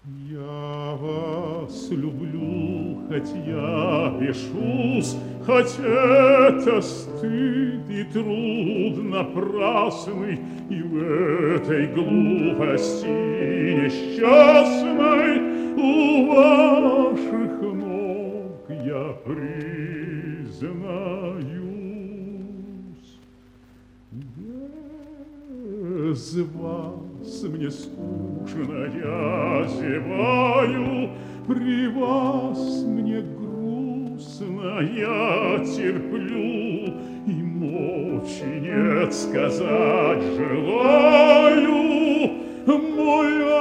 Я вас люблю, хоть я бешусь, хоть это стыд и труд напрасный, и в этой глупости несчастной у ваших ног я признаюсь. Без вас мне скучно, я зеваю, при вас мне грустно, я терплю, и мочи нет сказать желаю, мой